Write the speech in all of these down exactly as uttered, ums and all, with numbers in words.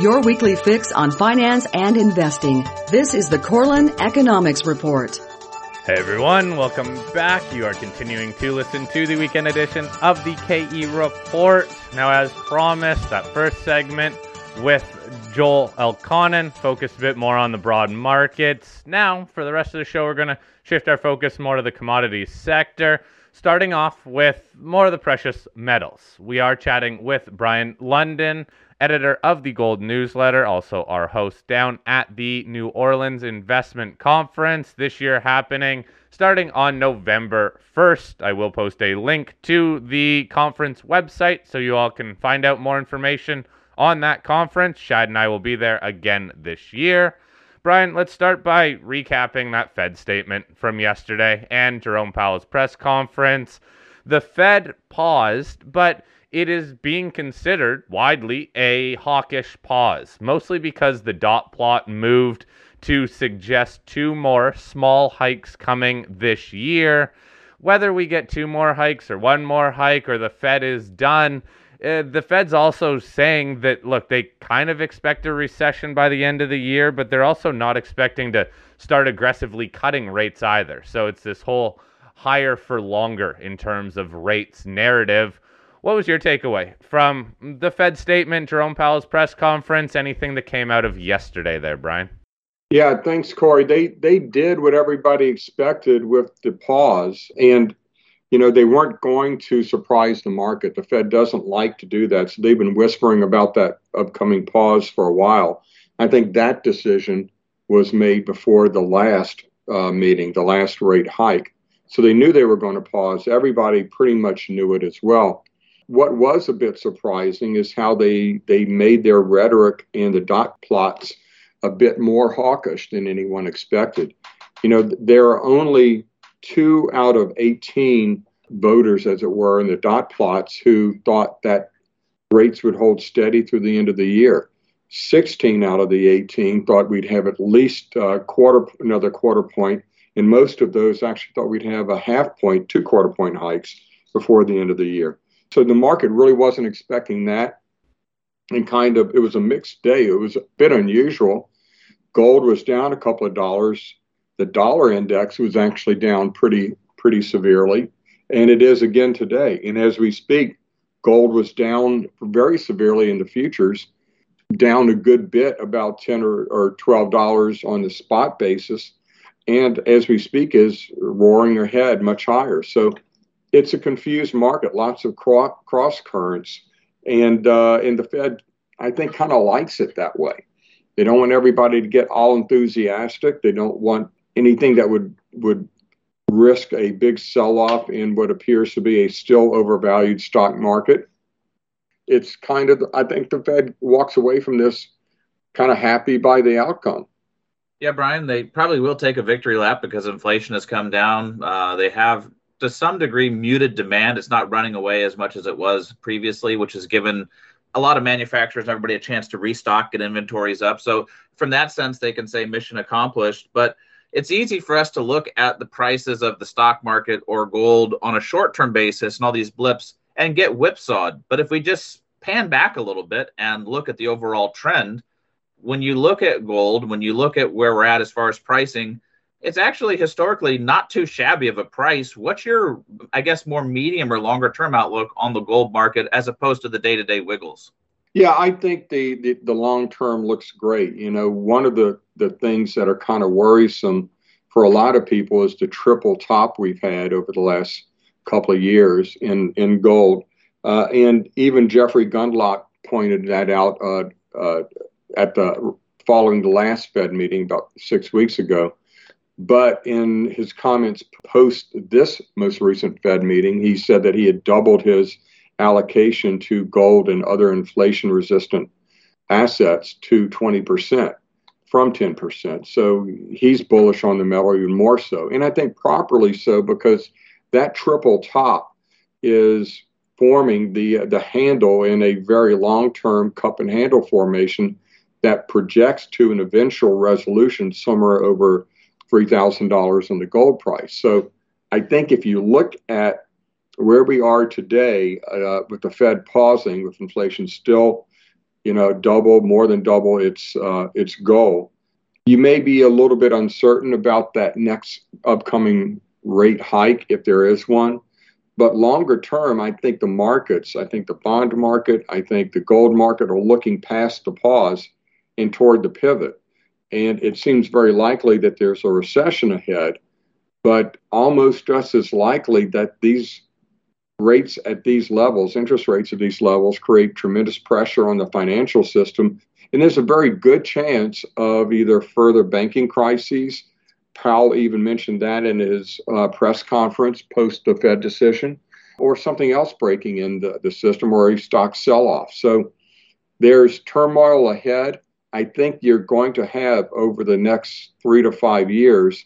your weekly fix on finance and investing. This is the Corlin Economics Report. Hey everyone, welcome back. You are continuing to listen to the weekend edition of the K E Report. Now, as promised, that first segment with Joel Elconin, focused a bit more on the broad markets. Now, for the rest of the show, we're going to shift our focus more to the commodities sector, starting off with more of the precious metals. We are chatting with Brian London, editor of the Gold Newsletter, also our host down at the New Orleans Investment Conference, this year happening starting on November first. I will post a link to the conference website so you all can find out more information on that conference. Shad and I will be there again this year. Brian, let's start by recapping that Fed statement from yesterday and Jerome Powell's press conference. The Fed paused, but it is being considered widely a hawkish pause, mostly because the dot plot moved to suggest two more small hikes coming this year. Whether we get two more hikes or one more hike or the Fed is done, uh, the Fed's also saying that, look, they kind of expect a recession by the end of the year, but they're also not expecting to start aggressively cutting rates either. So it's this whole higher for longer in terms of rates narrative. What was your takeaway from the Fed statement, Jerome Powell's press conference, anything that came out of yesterday there, Brian? Yeah, thanks, Corey. They they did what everybody expected with the pause. And, you know, they weren't going to surprise the market. The Fed doesn't like to do that. So they've been whispering about that upcoming pause for a while. I think that decision was made before the last uh, meeting, the last rate hike. So they knew they were going to pause. Everybody pretty much knew it as well. What was a bit surprising is how they, they made their rhetoric and the dot plots a bit more hawkish than anyone expected. You know, there are only two out of eighteen voters, as it were, in the dot plots who thought that rates would hold steady through the end of the year. sixteen out of the eighteen thought we'd have at least a quarter, another quarter point, and most of those actually thought we'd have a half point, two quarter point hikes before the end of the year. So the market really wasn't expecting that. And kind of, it was a mixed day. It was a bit unusual. Gold was down a couple of dollars. The dollar index was actually down pretty, pretty severely. And it is again today. And as we speak, gold was down very severely in the futures, down a good bit, about ten or, or twelve dollars on the spot basis. And as we speak, is roaring ahead much higher. So it's a confused market, lots of cro- cross currents. And, uh, and the Fed, I think, kind of likes it that way. They don't want everybody to get all enthusiastic. They don't want anything that would, would risk a big sell-off in what appears to be a still overvalued stock market. It's kind of, I think the Fed walks away from this kind of happy by the outcome. Yeah, Brian, they probably will take a victory lap because inflation has come down. Uh, they have, to some degree, muted demand. It's not running away as much as it was previously, which has given a lot of manufacturers and everybody a chance to restock, get inventories up. So from that sense, they can say mission accomplished. But it's easy for us to look at the prices of the stock market or gold on a short-term basis and all these blips and get whipsawed. But if we just pan back a little bit and look at the overall trend, when you look at gold, when you look at where we're at as far as pricing, it's actually historically not too shabby of a price. What's your, I guess, more medium or longer term outlook on the gold market as opposed to the day-to-day wiggles? Yeah, I think the, the, the long term looks great. You know, one of the, the things that are kind of worrisome for a lot of people is the triple top we've had over the last couple of years in, in gold. Uh, and even Jeffrey Gundlach pointed that out uh, uh, at the following the last Fed meeting about six weeks ago. But in his comments post this most recent Fed meeting, he said that he had doubled his allocation to gold and other inflation-resistant assets to twenty percent from ten percent. So he's bullish on the metal even more so. And I think properly so, because that triple top is forming the, the handle in a very long-term cup and handle formation that projects to an eventual resolution somewhere over three thousand dollars on the gold price. So I think if you look at where we are today uh, with the Fed pausing, with inflation still you know, double, more than double its uh, its goal. You may be a little bit uncertain about that next upcoming rate hike, if there is one. But longer term, I think the markets, I think the bond market, I think the gold market are looking past the pause and toward the pivot. And it seems very likely that there's a recession ahead, but almost just as likely that these rates at these levels, interest rates at these levels, create tremendous pressure on the financial system. And there's a very good chance of either further banking crises. Powell even mentioned that in his uh, press conference post the Fed decision, or something else breaking in the, the system, or a stock sell-off. So there's turmoil ahead. I think you're going to have over the next three to five years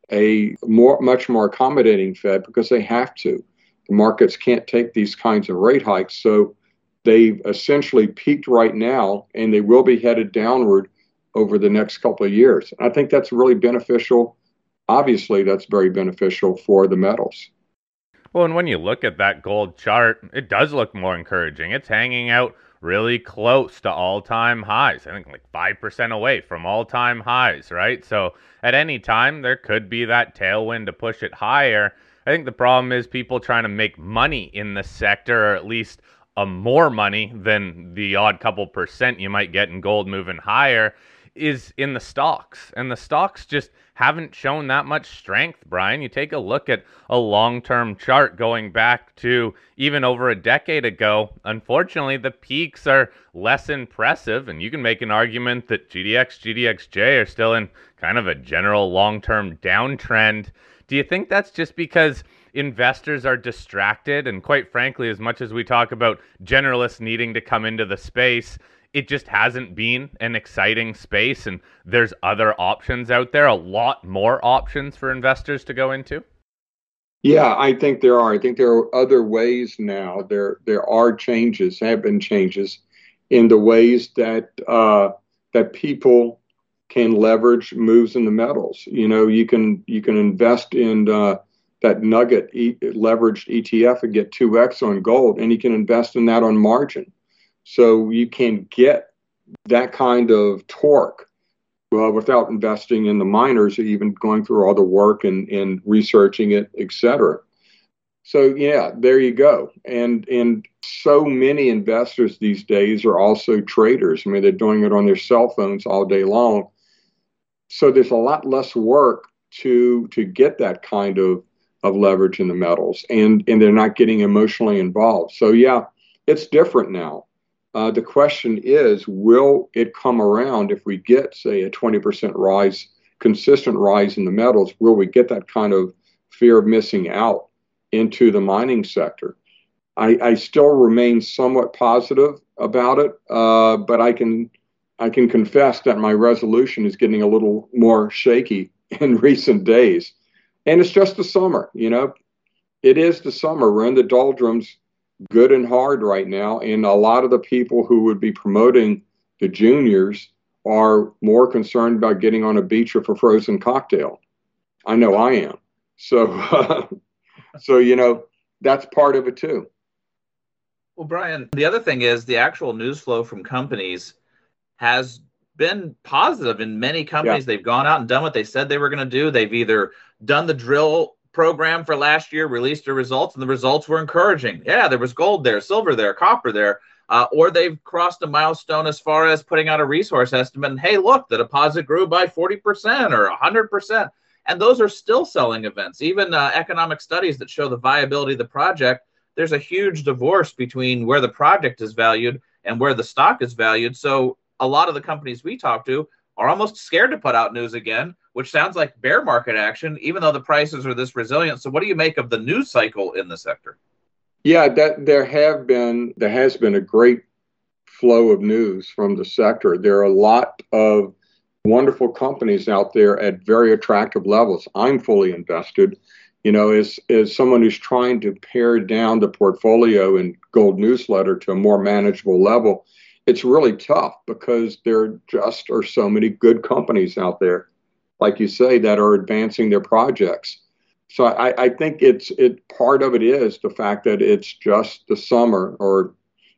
a more, much more accommodating Fed, because they have to. The markets can't take these kinds of rate hikes. So they've essentially peaked right now, and they will be headed downward over the next couple of years. I think that's really beneficial. Obviously, that's very beneficial for the metals. Well, and when you look at that gold chart, it does look more encouraging. It's hanging out really close to all-time highs. I think like five percent away from all-time highs, right? So at any time, there could be that tailwind to push it higher. I think the problem is people trying to make money in the sector, or at least a more money than the odd couple percent you might get in gold moving higher, is in the stocks. And the stocks just haven't shown that much strength, Brian. You take a look at a long-term chart going back to even over a decade ago. Unfortunately, the peaks are less impressive, and you can make an argument that G D X, G D X J are still in kind of a general long-term downtrend. Do you think that's just because investors are distracted? And quite frankly, as much as we talk about generalists needing to come into the space, it just hasn't been an exciting space, and there's other options out there, a lot more options for investors to go into? Yeah, I think there are. I think there are other ways now. There there are changes, have been changes in the ways that uh, that people can leverage moves in the metals. You know, you can you can invest in uh, that nugget e- leveraged E T F and get two X on gold, and you can invest in that on margin. So you can get that kind of torque well, without investing in the miners, or even going through all the work and, and researching it, et cetera. So yeah, there you go. And and so many investors these days are also traders. I mean, they're doing it on their cell phones all day long. So there's a lot less work to to get that kind of, of leverage in the metals, and, and they're not getting emotionally involved. So yeah, it's different now. Uh, the question is, will it come around if we get, say, a twenty percent rise, consistent rise in the metals? Will we get that kind of fear of missing out into the mining sector? I, I still remain somewhat positive about it, uh, but I can I can confess that my resolution is getting a little more shaky in recent days. And it's just the summer, you know. It is the summer. We're in the doldrums, good and hard right now, and a lot of the people who would be promoting the juniors are more concerned about getting on a beach with a frozen cocktail. I know I am. So, uh, so you know, that's part of it too. Well, Brian, the other thing is the actual news flow from companies has been positive in many companies. Yeah. They've gone out and done what they said they were going to do. They've either done the drill program for last year, released their results, and the results were encouraging. Yeah, there was gold there, silver there, copper there, uh, or they've crossed a milestone as far as putting out a resource estimate. And hey, look, the deposit grew by forty percent or one hundred percent. And those are still selling events. Even uh, economic studies that show the viability of the project, there's a huge divorce between where the project is valued and where the stock is valued. So a lot of the companies we talk to are almost scared to put out news again, which sounds like bear market action, even though the prices are this resilient. So what do you make of the news cycle in the sector? Yeah, that there have been, there has been a great flow of news from the sector. There are a lot of wonderful companies out there at very attractive levels. I'm fully invested. You know, as, as someone who's trying to pare down the portfolio in Gold Newsletter to a more manageable level, it's really tough because there just are so many good companies out there, like you say, that are advancing their projects. So I, I think it's it part of it is the fact that it's just the summer, or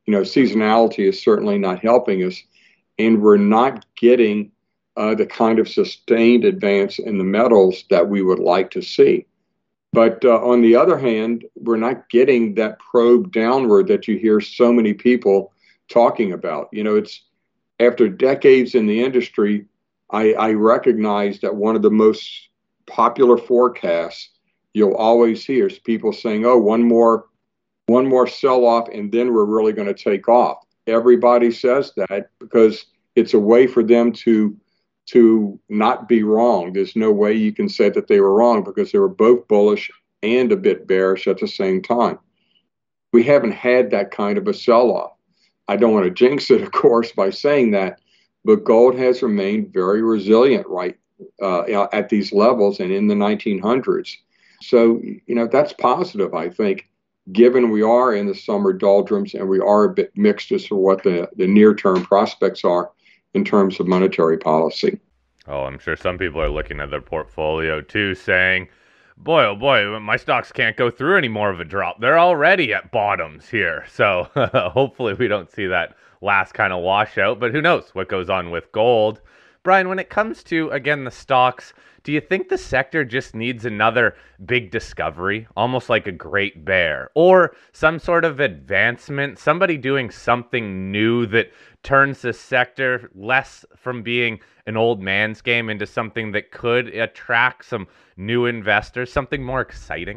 you know, seasonality is certainly not helping us, and we're not getting uh, the kind of sustained advance in the metals that we would like to see. But uh, on the other hand, we're not getting that probe downward that you hear so many people talking about. You know, it's after decades in the industry, I, I recognize that one of the most popular forecasts you'll always hear is people saying, oh, one more, one more sell-off, and then we're really going to take off. Everybody says that because it's a way for them to to not be wrong. There's no way you can say that they were wrong because they were both bullish and a bit bearish at the same time. We haven't had that kind of a sell-off. I don't want to jinx it, of course, by saying that, but gold has remained very resilient right uh, at these levels and in the nineteen hundreds. So, you know, that's positive, I think, given we are in the summer doldrums and we are a bit mixed as to what the, the near-term prospects are in terms of monetary policy. Oh, I'm sure some people are looking at their portfolio too, saying, boy, oh boy, my stocks can't go through any more of a drop. They're already at bottoms here. So hopefully we don't see that last kind of washout, but who knows what goes on with gold. Brian, when it comes to, again, the stocks, do you think the sector just needs another big discovery, almost like a great bear, or some sort of advancement, somebody doing something new that turns the sector less from being an old man's game into something that could attract some new investors, something more exciting?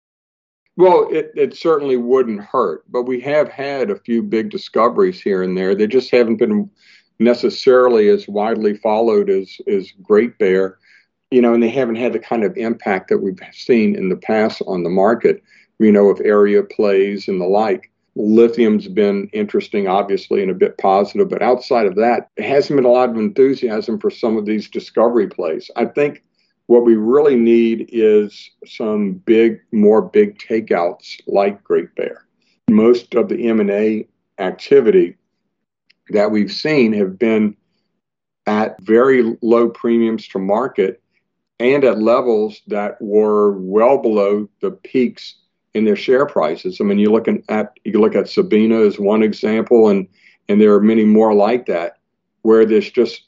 Well, it, it certainly wouldn't hurt, but we have had a few big discoveries here and there. They just haven't been necessarily as widely followed as, as Great Bear, you know, and they haven't had the kind of impact that we've seen in the past on the market, you know, of area plays and the like. Lithium's been interesting, obviously, and a bit positive, but outside of that, there hasn't been a lot of enthusiasm for some of these discovery plays. I think what we really need is some big, more big takeouts like Great Bear. Most of the M and A activity that we've seen have been at very low premiums to market and at levels that were well below the peaks in their share prices. I mean, you're looking at you look at Sabina as one example, and and there are many more like that, where there's just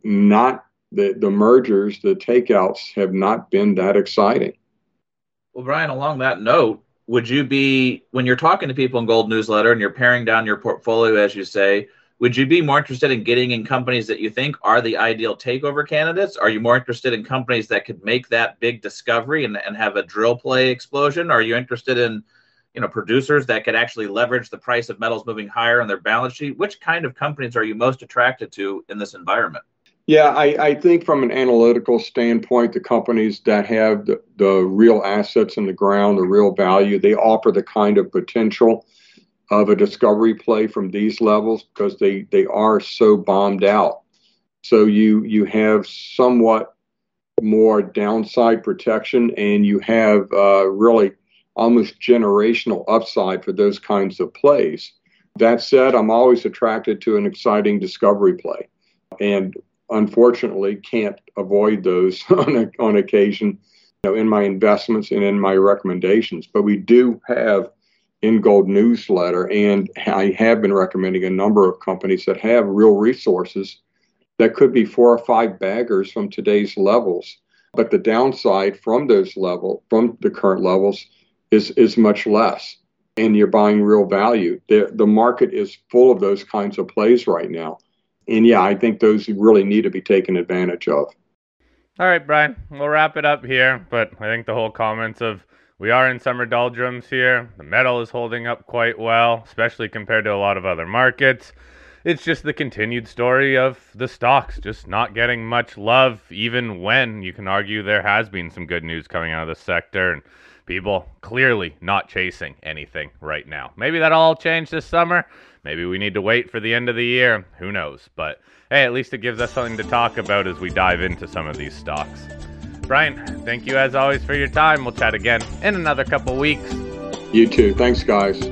not the the mergers, the takeouts have not been that exciting. Well, Brian, along that note, would you be, when you're talking to people in Gold Newsletter and you're paring down your portfolio, as you say, would you be more interested in getting in companies that you think are the ideal takeover candidates? Are you more interested in companies that could make that big discovery and, and have a drill play explosion? Are you interested in, you know, producers that could actually leverage the price of metals moving higher on their balance sheet? Which kind of companies are you most attracted to in this environment? Yeah, I, I think from an analytical standpoint, the companies that have the, the real assets in the ground, the real value, they offer the kind of potential of a discovery play from these levels because they, they are so bombed out. So you you have somewhat more downside protection, and you have uh, really almost generational upside for those kinds of plays. That said, I'm always attracted to an exciting discovery play, and unfortunately can't avoid those on, a, on occasion, you know, in my investments and in my recommendations. But we do have in Gold Newsletter, and I have been recommending a number of companies that have real resources that could be four or five baggers from today's levels. But the downside from those level, from the current levels, is is much less, and you're buying real value. The, the market is full of those kinds of plays right now. And yeah, I think those really need to be taken advantage of. All right, Brian, we'll wrap it up here, but I think the whole comments of we are in summer doldrums here. The metal is holding up quite well, especially compared to a lot of other markets. It's just the continued story of the stocks just not getting much love, even when you can argue there has been some good news coming out of the sector and people clearly not chasing anything right now. Maybe that'll all change this summer. Maybe we need to wait for the end of the year. Who knows? But hey, at least it gives us something to talk about as we dive into some of these stocks. Brian, thank you as always for your time. We'll chat again in another couple weeks. You too. Thanks, guys.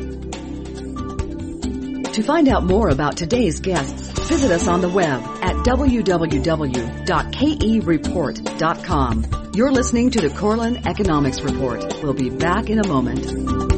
To find out more about today's guests, visit us on the web at w w w dot k e report dot com. You're listening to the Korelin Economics Report. We'll be back in a moment.